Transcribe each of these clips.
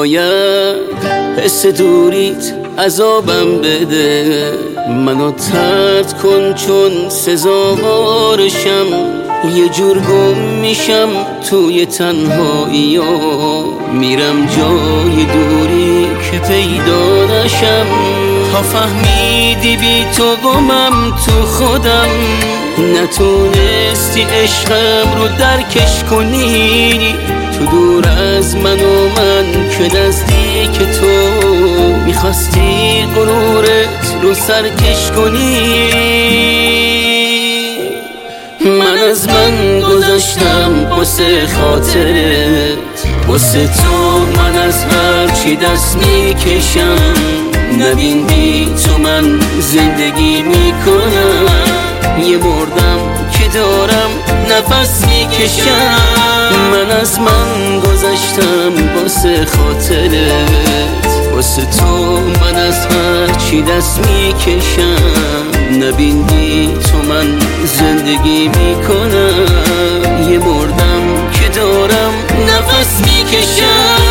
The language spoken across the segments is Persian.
نباید حس دوریت عذابم بده، منو طرد کن چون سزاوارشم، یه جور گم میشم توی تنهایی ها، میرم جای دوری که پیدا نشم. تا فهمیدی بی تو گمم تو خودم، نتونستی عشقم رو درکش کنی، تو دور از من و من که نزدیک تو، میخواستی غرورت رو سرکش کنی. من از من گذاشتم واسه خاطرت، واسه تو من از هرچی دست میکشم، نبین بی تو من زندگی میکنم، یه مردم که دارم نفس میکشم. من از من گذاشتم واسه خاطرت، واسه تو من از هرچی دست میکشم، نبین بی تو من زندگی میکنم، یه مردم که دارم نفس میکشم.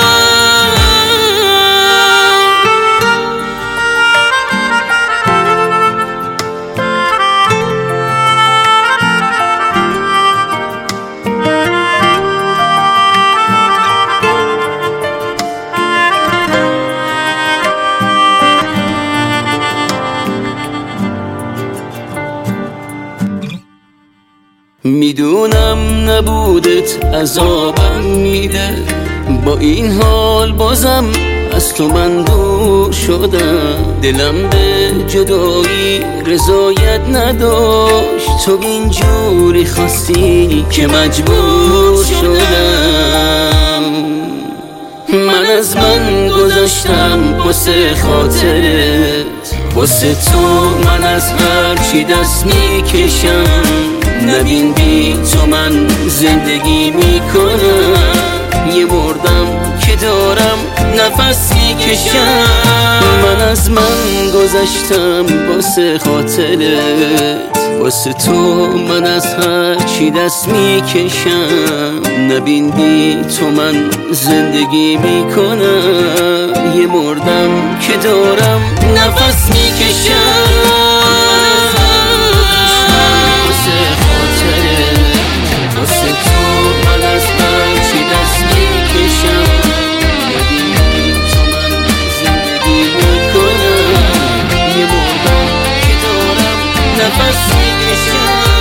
میدونم نبودت عذابم میده، با این حال بازم از تو من دور شدم، دلم به جدایی رضایت نداشت، تو اینجوری خواستی که مجبور شدم. من از من گذاشتم واسه خاطرت، واسه تو من از هرچی دست میکشم، نبین بی تو من زندگی میکنم، یه مردم که دارم نفس میکشم. من از من گذاشتم واسه خاطرت، واسه تو من از هرچی دست میکشم، نبین بی تو من زندگی میکنم، یه مردم که دارم نفس میکشم. نفس میکشم.